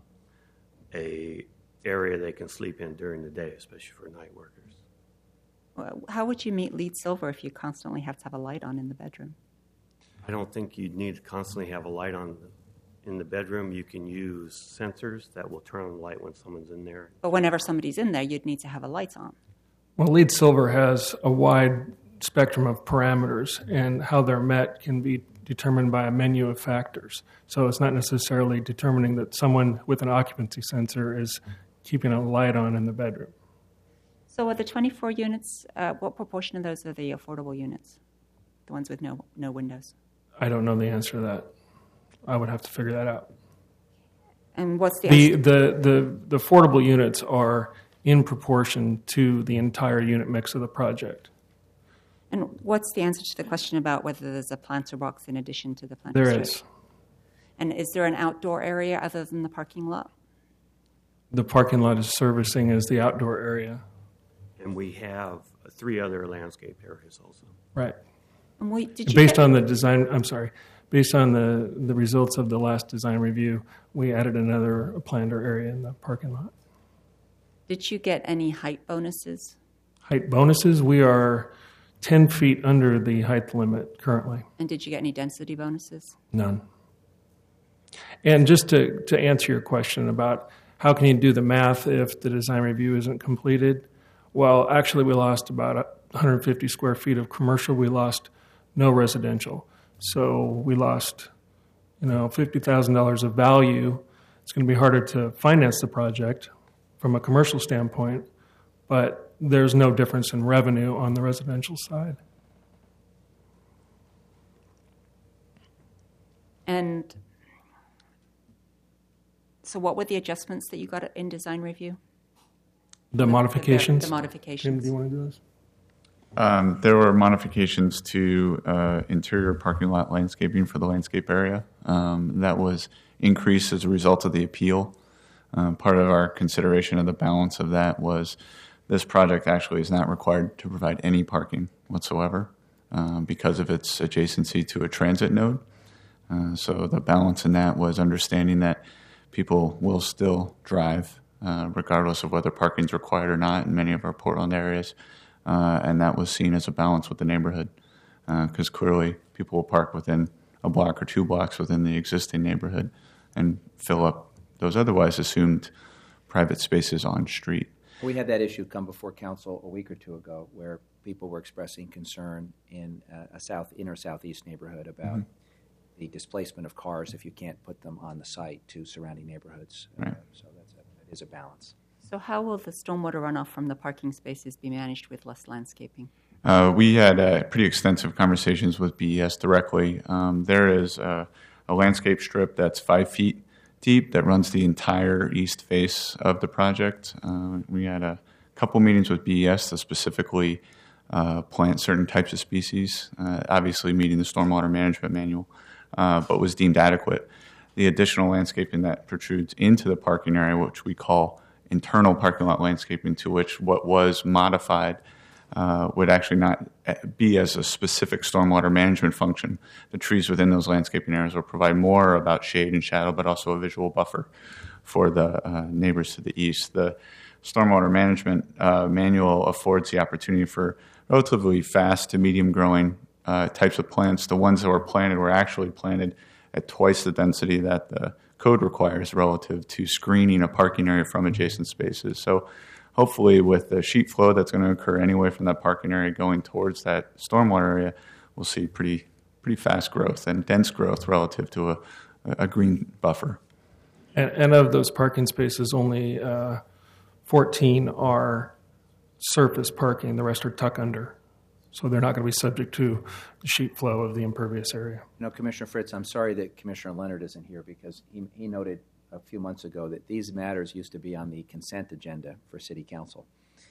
a area they can sleep in during the day, especially for night workers. Well, how would you meet LEED Silver if you constantly have to have a light on in the bedroom? I don't think you'd need to constantly have a light on in the bedroom. You can use sensors that will turn on the light when someone's in there. But whenever somebody's in there, you'd need to have a light on. Well, LEED Silver has a wide spectrum of parameters, and how they're met can be determined by a menu of factors. So it's not necessarily determining that someone with an occupancy sensor is keeping a light on in the bedroom. So are the twenty-four units, uh, what proportion of those are the affordable units? The ones with no no windows? I don't know the answer to that. I would have to figure that out. And what's the... The, the, the, the affordable units are in proportion to the entire unit mix of the project. And what's the answer to the question about whether there's a planter box in addition to the planter There strip? is. And is there an outdoor area other than the parking lot? The parking lot is servicing as the outdoor area. And we have three other landscape areas also. Right. And we, did you based get, on the design, I'm sorry, based on the, the results of the last design review, we added another planter area in the parking lot. Did you get any height bonuses? Height bonuses, we are ten feet under the height limit currently. And did you get any density bonuses? None. And just to, to answer your question about how can you do the math if the design review isn't completed, well, actually we lost about one hundred fifty square feet of commercial. We lost no residential. So we lost, you know, fifty thousand dollars of value. It's going to be harder to finance the project from a commercial standpoint, but there's no difference in revenue on the residential side. And so what were the adjustments that you got in design review? The, the modifications? The, the modifications. Jim, do you want to do this? Um, there were modifications to uh, interior parking lot landscaping for the landscape area. Um, that was increased as a result of the appeal. Um, part of our consideration of the balance of that was this project actually is not required to provide any parking whatsoever um, because of its adjacency to a transit node. Uh, so the balance in that was understanding that people will still drive uh, regardless of whether parking is required or not in many of our Portland areas. Uh, and that was seen as a balance with the neighborhood because uh, clearly people will park within a block or two blocks within the existing neighborhood and fill up those otherwise assumed private spaces on street. We had that issue come before council a week or two ago where people were expressing concern in a south inner southeast neighborhood about mm-hmm. the displacement of cars if you can't put them on the site to surrounding neighborhoods. Right. Uh, so that's a, that is a balance. So how will the stormwater runoff from the parking spaces be managed with less landscaping? Uh, we had uh, pretty extensive conversations with B E S directly. Um, there is a, a landscape strip that's five feet deep that runs the entire east face of the project. Uh, we had a couple meetings with B E S to specifically uh, plant certain types of species, uh, obviously meeting the stormwater management manual, uh, but was deemed adequate. The additional landscaping that protrudes into the parking area, which we call internal parking lot landscaping, to which what was modified uh, would actually not be as a specific stormwater management function. The trees within those landscaping areas will provide more about shade and shadow, but also a visual buffer for the uh, neighbors to the east. The stormwater management uh, manual affords the opportunity for relatively fast to medium growing uh, types of plants. The ones that were planted were actually planted at twice the density that the code requires relative to screening a parking area from adjacent spaces. So hopefully with the sheet flow that's going to occur anyway from that parking area going towards that stormwater area, we'll see pretty pretty fast growth and dense growth relative to a, a green buffer. And, and of those parking spaces, only uh, fourteen are surface parking. The rest are tuck under. So they're not going to be subject to the sheet flow of the impervious area. No, Commissioner Fritz, I'm sorry that Commissioner Leonard isn't here because he, he noted a few months ago that these matters used to be on the consent agenda for City Council.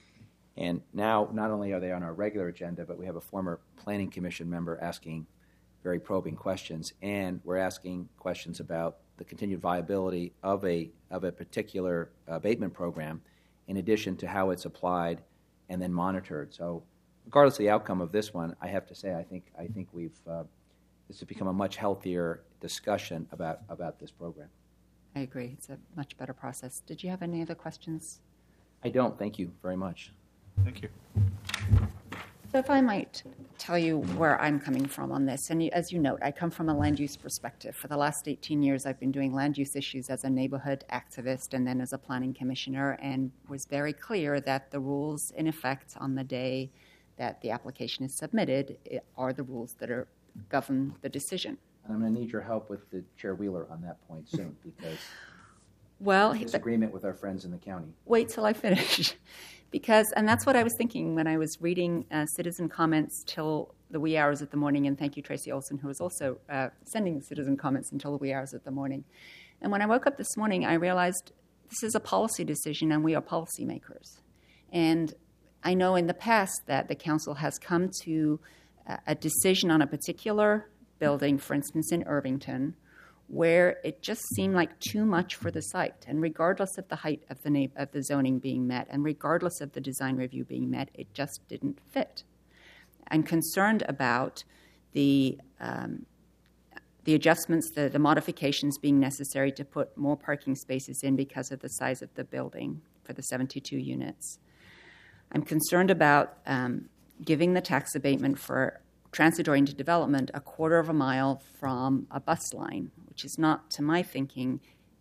And now not only are they on our regular agenda, but we have a former Planning Commission member asking very probing questions, and we're asking questions about the continued viability of a, of a particular abatement program in addition to how it's applied and then monitored. So regardless of the outcome of this one, I have to say I think I think we've uh, this has become a much healthier discussion about, about this program. I agree. It's a much better process. Did you have any other questions? I don't. Thank you very much. Thank you. So if I might tell you where I'm coming from on this, and as you note, I come from a land use perspective. For the last eighteen years, I've been doing land use issues as a neighborhood activist and then as a planning commissioner, and was very clear that the rules in effect on the day that the application is submitted are the rules that are govern the decision. And I'm going to need your help with the Chair Wheeler on that point soon, because well, disagreement with our friends in the county. Wait till I finish. Because, and that's what I was thinking when I was reading uh, citizen comments till the wee hours of the morning, and thank you, Tracy Olson, who was also uh, sending citizen comments until the wee hours of the morning. And when I woke up this morning, I realized this is a policy decision, and we are policymakers. And I know in the past that the council has come to uh, a decision on a particular building, for instance, in Irvington, where it just seemed like too much for the site. And regardless of the height of the na- of the zoning being met, and regardless of the design review being met, it just didn't fit. I'm concerned about the um, the adjustments, the, the modifications being necessary to put more parking spaces in because of the size of the building for the seventy-two units. I'm concerned about um, giving the tax abatement for transit-oriented development a quarter of a mile from a bus line, which is not, to my thinking,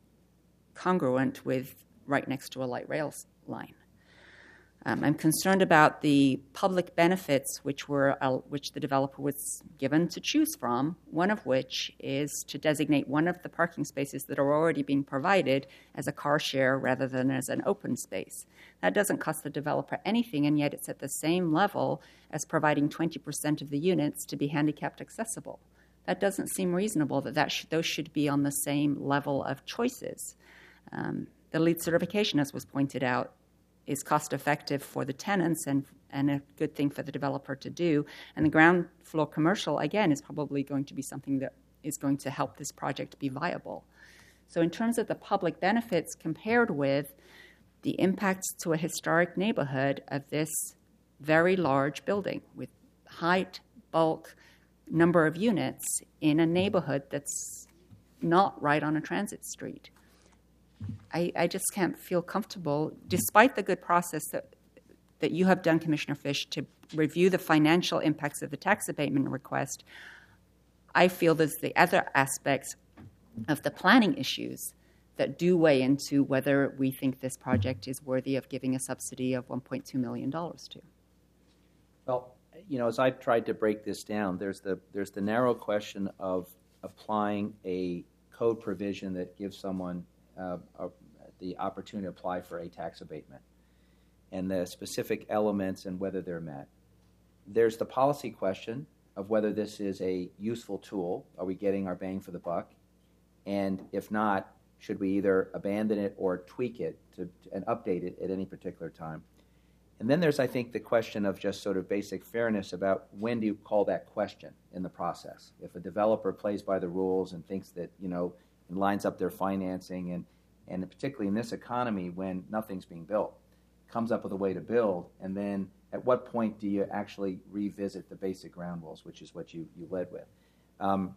congruent with right next to a light rail line. Um, I'm concerned about the public benefits which were uh, which the developer was given to choose from, one of which is to designate one of the parking spaces that are already being provided as a car share rather than as an open space. That doesn't cost the developer anything, and yet it's at the same level as providing twenty percent of the units to be handicapped accessible. That doesn't seem reasonable that, that sh- those should be on the same level of choices. Um, the LEED certification, as was pointed out, is cost-effective for the tenants and and a good thing for the developer to do. And the ground floor commercial, again, is probably going to be something that is going to help this project be viable. So in terms of the public benefits compared with the impacts to a historic neighborhood of this very large building with height, bulk, number of units in a neighborhood that's not right on a transit street, I, I just can't feel comfortable, despite the good process that that you have done, Commissioner Fish, to review the financial impacts of the tax abatement request. I feel there's the other aspects of the planning issues that do weigh into whether we think this project is worthy of giving a subsidy of one point two million dollars to. Well, you know, as I tried to break this down, there's the there's the narrow question of applying a code provision that gives someone Uh, uh, the opportunity to apply for a tax abatement and the specific elements and whether they're met. There's the policy question of whether this is a useful tool. Are we getting our bang for the buck? And if not, should we either abandon it or tweak it to, and update it at any particular time? And then there's, I think, the question of just sort of basic fairness about when do you call that question in the process. If a developer plays by the rules and thinks that, you know, and lines up their financing, and, and particularly in this economy when nothing's being built, comes up with a way to build, and then at what point do you actually revisit the basic ground rules, which is what you, you led with. Um,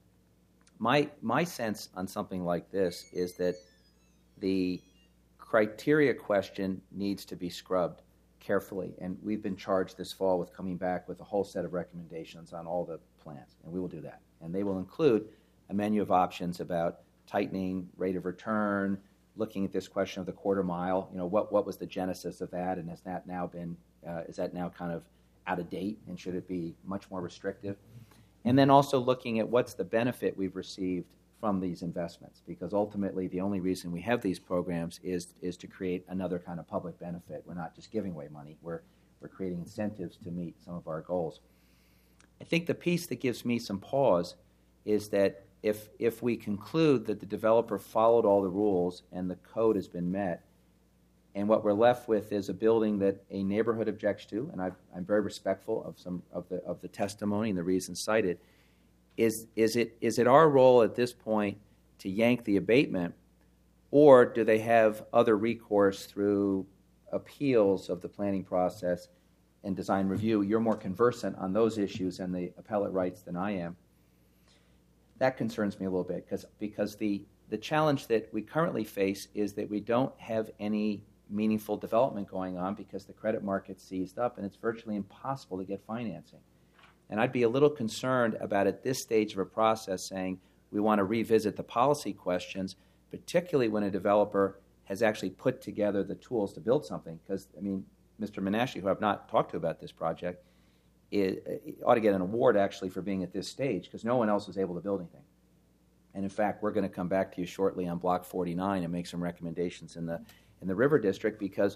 my, my sense on something like this is that the criteria question needs to be scrubbed carefully, and we've been charged this fall with coming back with a whole set of recommendations on all the plans, and we will do that. And they will include a menu of options about tightening rate of return, looking at this question of the quarter mile. You know, what what was the genesis of that, and has that now been uh, is that now kind of out of date, and should it be much more restrictive? And then also looking at what's the benefit we've received from these investments, because ultimately the only reason we have these programs is is to create another kind of public benefit. We're not just giving away money; we're we're creating incentives to meet some of our goals. I think the piece that gives me some pause is that If if we conclude that the developer followed all the rules and the code has been met, and what we're left with is a building that a neighborhood objects to, and I've, I'm very respectful of some of the of the testimony and the reasons cited, is is it is it our role at this point to yank the abatement, or do they have other recourse through appeals of the planning process and design review? You're more conversant on those issues and the appellate rights than I am. That concerns me a little bit because because the, the challenge that we currently face is that we don't have any meaningful development going on because the credit market's seized up and it's virtually impossible to get financing. And I'd be a little concerned about at this stage of a process saying we want to revisit the policy questions, particularly when a developer has actually put together the tools to build something. Because, I mean, Mister Menashe, who I've not talked to about this project, it, ought to get an award actually for being at this stage because no one else was able to build anything. And in fact, we're going to come back to you shortly on Block forty-nine and make some recommendations in the in the River District because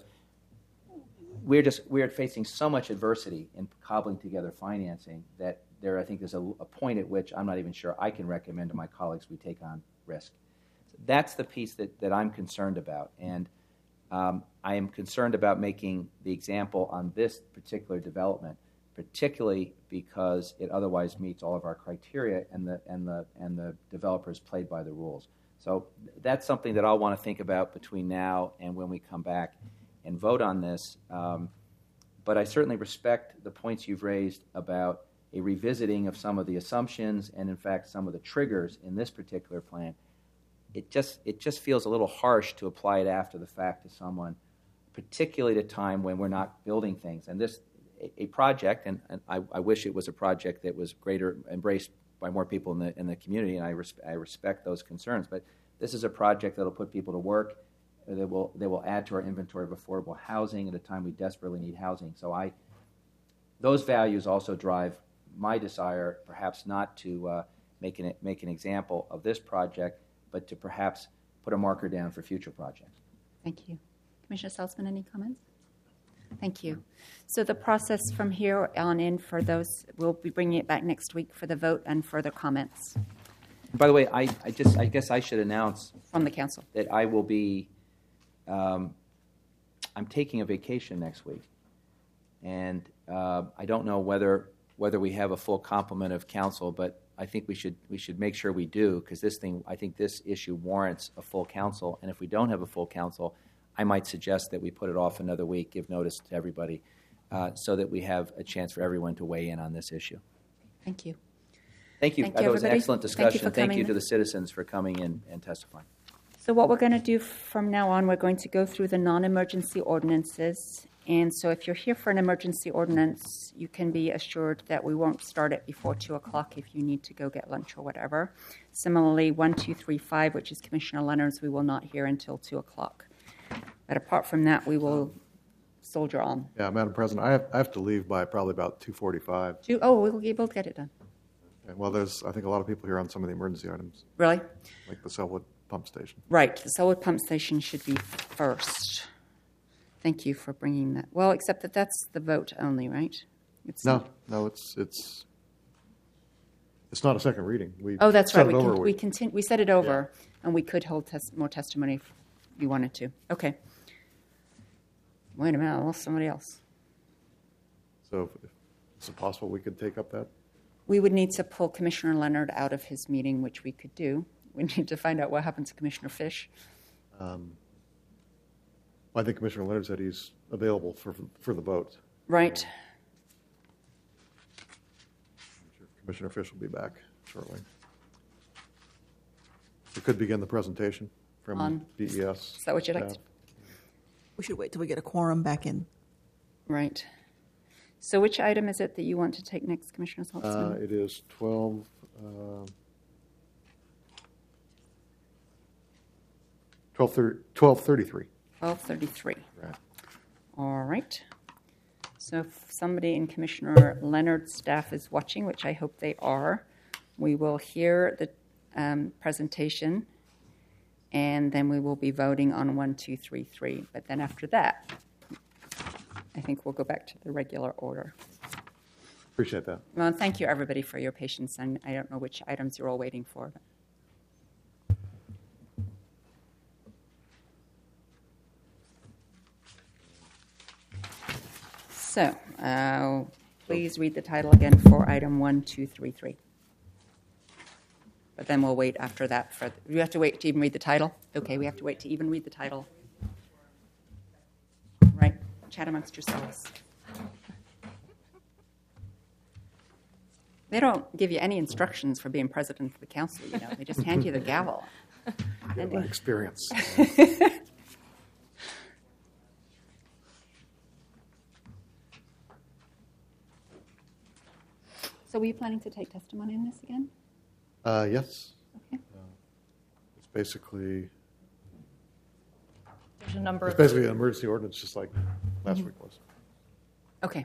we're just we're facing so much adversity in cobbling together financing that there I think there's a, a point at which I'm not even sure I can recommend to my colleagues we take on risk. So that's the piece that, that I'm concerned about, and um, I am concerned about making the example on this particular development, particularly because it otherwise meets all of our criteria and the and the and the developers played by the rules. So that's something that I'll want to think about between now and when we come back and vote on this. Um, but I certainly respect the points you've raised about a revisiting of some of the assumptions and, in fact, some of the triggers in this particular plan. It just it just feels a little harsh to apply it after the fact to someone, particularly at a time when we're not building things. And this a, a project, and, and I, I wish it was a project that was greater embraced by more people in the in the community, and I res- I respect those concerns. But this is a project that will put people to work. That will they will add to our inventory of affordable housing at a time we desperately need housing. So I, those values also drive my desire, perhaps not to uh, make an make an example of this project, but to perhaps put a marker down for future projects. Thank you, Commissioner Salzman. Any comments? Thank you. So the process from here on in for those, we'll be bringing it back next week for the vote and further comments. By the way, I, I just I guess I should announce from the council that I will be. Um, I'm taking a vacation next week, and uh, I don't know whether whether we have a full complement of council, but I think we should we should make sure we do because this thing I think this issue warrants a full council, and if we don't have a full council, I might suggest that we put it off another week, give notice to everybody, uh, so that we have a chance for everyone to weigh in on this issue. Thank you. Thank you. Thank I thought you, it was an everybody. excellent Thank discussion. you for Thank you coming. to the citizens for coming in and testifying. So what we're going to do from now on, we're going to go through the non-emergency ordinances. And so if you're here for an emergency ordinance, you can be assured that we won't start it before two o'clock if you need to go get lunch or whatever. Similarly, one, two, three, five, which is Commissioner Leonard's, we will not hear until two o'clock. But apart from that, we will soldier on. Yeah, Madam President, I have, I have to leave by probably about two forty-five. Two, oh, we'll be able to get it done. Okay, well, there's, I think, a lot of people here on some of the emergency items. Really? Like the Selwood Pump Station. Right. The Selwood Pump Station should be first. Thank you for bringing that. Well, except that that's the vote only, right? It's no, no, it's it's it's not a second reading. We oh, that's set right. it We over can, a we week. continue. We set it over, yeah. And we could hold tes- more testimony if you wanted to. Okay. Wait a minute. I lost somebody else. So, if, is it possible we could take up that? We would need to pull Commissioner Leonard out of his meeting, which we could do. We need to find out what happened to Commissioner Fish. Um, I think Commissioner Leonard said he's available for for the vote. Right. I'm sure Commissioner Fish will be back shortly. We could begin the presentation from On, D E S. Is that what you'd like to? We should wait till we get a quorum back in. Right. So which item is it that you want to take next, Commissioner Saltzman? Uh, it is twelve. Uh, twelve thirty-three. twelve thirty-three. Right. All right. So if somebody in Commissioner Leonard's staff is watching, which I hope they are, we will hear the um, presentation, and then we will be voting on one, two, three, three. But then after that, I think we'll go back to the regular order. Appreciate that. Well, thank you, everybody, for your patience. And I don't know which items you're all waiting for. But. So, uh, please read the title again for item one, two, three, three. But then we'll wait after that. For you have to wait to even read the title? Okay, we have to wait to even read the title. Right. Chat amongst yourselves. They don't give you any instructions for being president of the council, you know. They just hand you the gavel. Yeah, my experience. So were you planning to take testimony in this again? Uh, yes. Okay. Uh, it's basically There's a number it's of basically an emergency ordinance, just like last Mm-hmm. week was. Okay.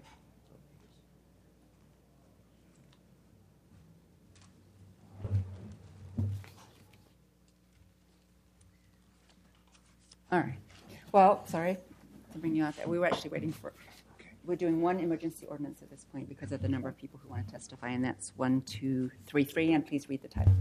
All right. Well, sorry to bring you out there. We were actually waiting for, we're doing one emergency ordinance at this point because of the number of people who want to testify, and that's one, two, three, three, and please read the title.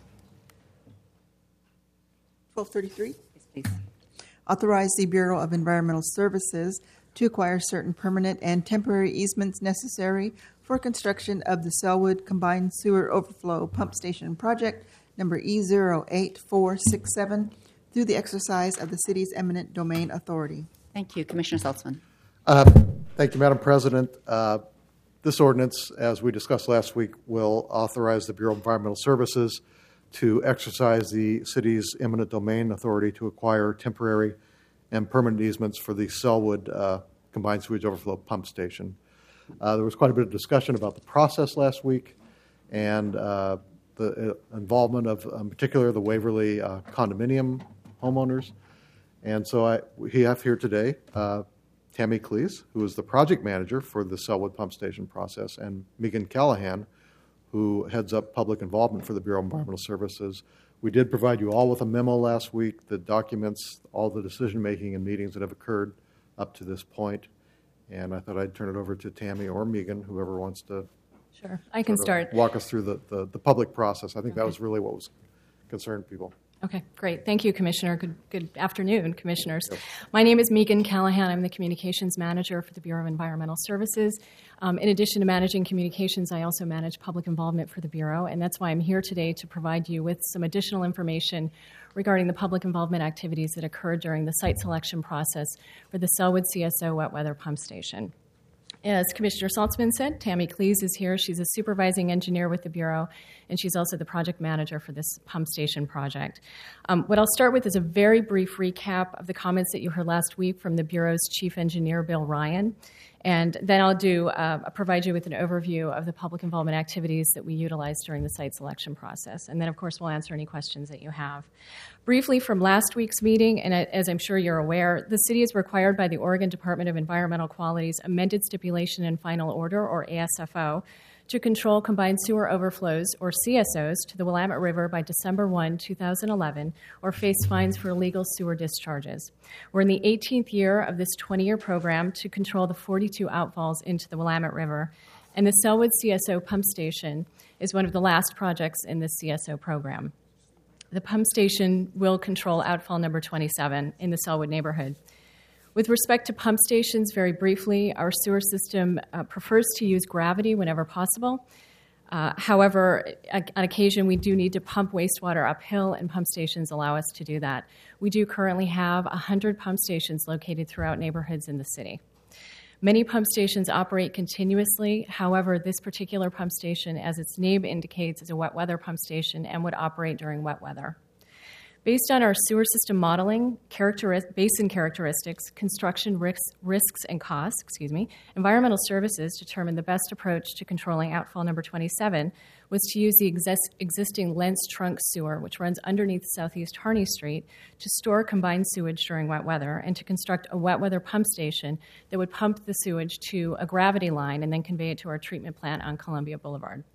twelve thirty-three. Yes, please. Authorize the Bureau of Environmental Services to acquire certain permanent and temporary easements necessary for construction of the Selwood Combined Sewer Overflow Pump Station Project, number E zero eight four six seven, through the exercise of the city's eminent domain authority. Thank you. Commissioner Saltzman. Uh, thank you, Madam President. Uh, this ordinance, as we discussed last week, will authorize the Bureau of Environmental Services to exercise the city's eminent domain authority to acquire temporary and permanent easements for the Selwood uh, Combined Sewage Overflow Pump Station. Uh, there was quite a bit of discussion about the process last week and uh, the involvement of, in particular, the Waverly uh, condominium homeowners. And so I, we have here today uh, Tammy Cleese, who is the project manager for the Selwood Pump Station process, and Megan Callahan, who heads up public involvement for the Bureau of Environmental Services. We did provide you all with a memo last week that documents all the decision-making and meetings that have occurred up to this point. And I thought I'd turn it over to Tammy or Megan, whoever wants to Sure, I can sort of start. walk us through the, the, the public process. I think that Okay. was really what was concerned people. Okay, great. Thank you, Commissioner. Good, good afternoon, Commissioners. My name is Megan Callahan. I'm the Communications Manager for the Bureau of Environmental Services. Um, in addition to managing communications, I also manage public involvement for the Bureau, and that's why I'm here today to provide you with some additional information regarding the public involvement activities that occurred during the site selection process for the Selwood C S O wet weather pump station. As Commissioner Saltzman said, Tammy Cleese is here. She's a supervising engineer with the Bureau, and she's also the project manager for this pump station project. Um, what I'll start with is a very brief recap of the comments that you heard last week from the Bureau's chief engineer, Bill Ryan. And then I'll do uh, provide you with an overview of the public involvement activities that we utilized during the site selection process. And then, of course, we'll answer any questions that you have. Briefly, from last week's meeting, and as I'm sure you're aware, the city is required by the Oregon Department of Environmental Quality's amended stipulation and final order, or A S F O, to control combined sewer overflows, or C S Os, to the Willamette River by December first, two thousand eleven, or face fines for illegal sewer discharges. We're in the eighteenth year of this twenty-year program to control the forty-two outfalls into the Willamette River, and the Selwood C S O pump station is one of the last projects in this C S O program. The pump station will control outfall number twenty-seven in the Selwood neighborhood. With respect to pump stations, very briefly, our sewer system uh, prefers to use gravity whenever possible. Uh, however, on occasion, we do need to pump wastewater uphill, and pump stations allow us to do that. We do currently have one hundred pump stations located throughout neighborhoods in the city. Many pump stations operate continuously. However, this particular pump station, as its name indicates, is a wet weather pump station and would operate during wet weather. Based on our sewer system modeling, characteris- basin characteristics, construction risks, risks and costs, excuse me, Environmental Services determined the best approach to controlling outfall number twenty-seven was to use the exist- existing Lentz trunk sewer, which runs underneath Southeast Harney Street, to store combined sewage during wet weather, and to construct a wet weather pump station that would pump the sewage to a gravity line and then convey it to our treatment plant on Columbia Boulevard.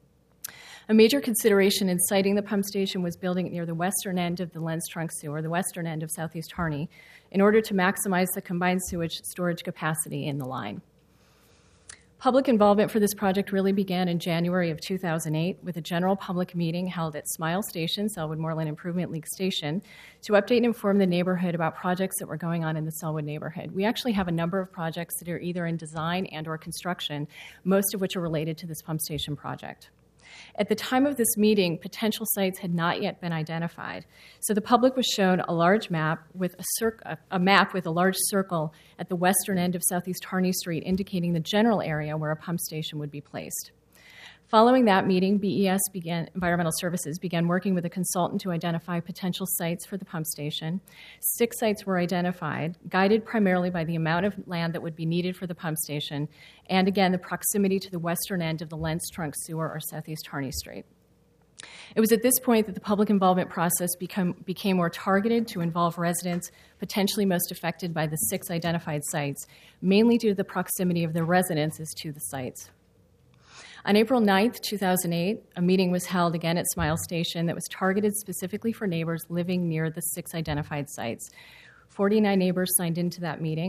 A major consideration in siting the pump station was building it near the western end of the Lentz trunk sewer, the western end of Southeast Harney, in order to maximize the combined sewage storage capacity in the line. Public involvement for this project really began in January of two thousand eight with a general public meeting held at Smile Station, Selwood Moreland Improvement League Station, to update and inform the neighborhood about projects that were going on in the Selwood neighborhood. We actually have a number of projects that are either in design and or construction, most of which are related to this pump station project. At the time of this meeting, potential sites had not yet been identified. So the public was shown a large map with a, cir- a map with a large circle at the western end of Southeast Harney Street, indicating the general area where a pump station would be placed. Following that meeting, B E S began, Environmental Services began working with a consultant to identify potential sites for the pump station. Six sites were identified, guided primarily by the amount of land that would be needed for the pump station, and again, the proximity to the western end of the Lentz Trunk Sewer or Southeast Harney Street. It was at this point that the public involvement process become, became more targeted to involve residents potentially most affected by the six identified sites, mainly due to the proximity of their residences to the sites. On April ninth, two thousand eight, a meeting was held again at Smile Station that was targeted specifically for neighbors living near the six identified sites. forty-nine neighbors signed into that meeting.